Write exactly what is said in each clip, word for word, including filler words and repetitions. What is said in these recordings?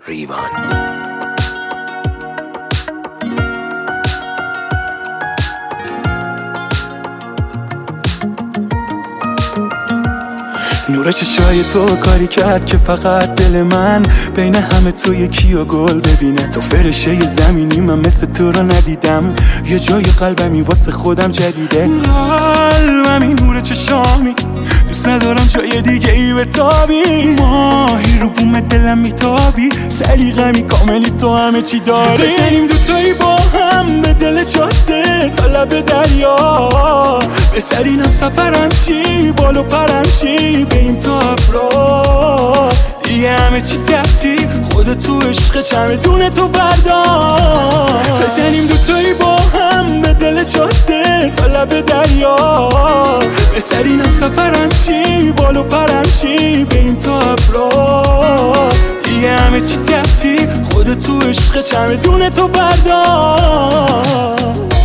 ریوان. نور چشای تو کاری کرد که فقط دل من بین همه تو یکی و گل ببینه. تو فرشه زمینی، من مثل تو رو ندیدم. یه جای قلبمی واسه خودم جدیده. قلبمی نور چشامی، دوست ندارم جای دیگه ای بتابی. ماهی رو بوم دلم میتابی، سلیقه‌می کاملی، تو همه چی داری. بزنیم دوتایی با هم به دل جاده تا لب دریا. بهترینم سفرم چی، بالو پرم چی، بریم تا ابرا. دیگه همه چی تحتی، خودت تو عشق چمدون تو بردار. بزنیم دوتایی با هم به دل جاده تا لب دریا. بهترینم سفرم چی، بالو پرم چی، بریم تا ابرا. دیگه همه چی تحتی، خودت تو عشق چمدون تو بردار.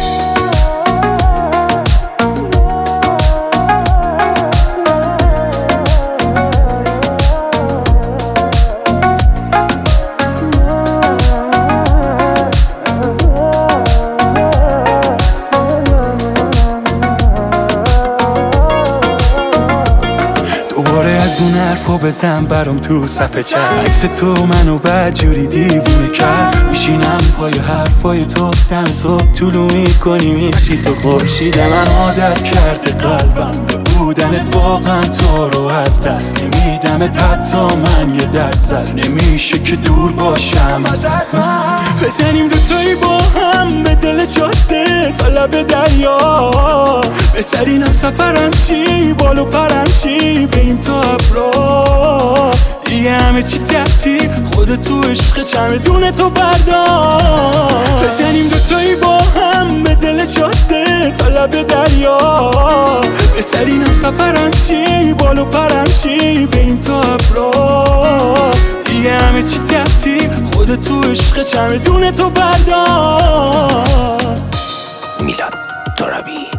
دوباره از اون حرفا بزن برام تو صفحه چت. عکس تو منو بدجوری دیوونه کرد. میشینم پای حرفای تو، دم صبح طولو میکنی میشی تو خورشید. من عادت کرده قلبم به بودنت، واقعا تو رو از دست نمیدمت. حتی من یه درصد نمیشه که دور باشم ازت. من بزنیم دوتایی با هم به دل جاده تا لب دریا. بهترینم سفرم چی، بالو پرم چی، بریم تا ابرا. دیگه همه چی تحتی، خودت تو عشق چمدون تو بردار. بزنیم دوتایی با هم به دل جاده تا لب دریا. بهترینم سفرم چی، بالو پرم چی، بریم تا ابرا. دیگه همه چی تحتی، خودت تو عشق چمدون تو بردار. میلاد ترابی.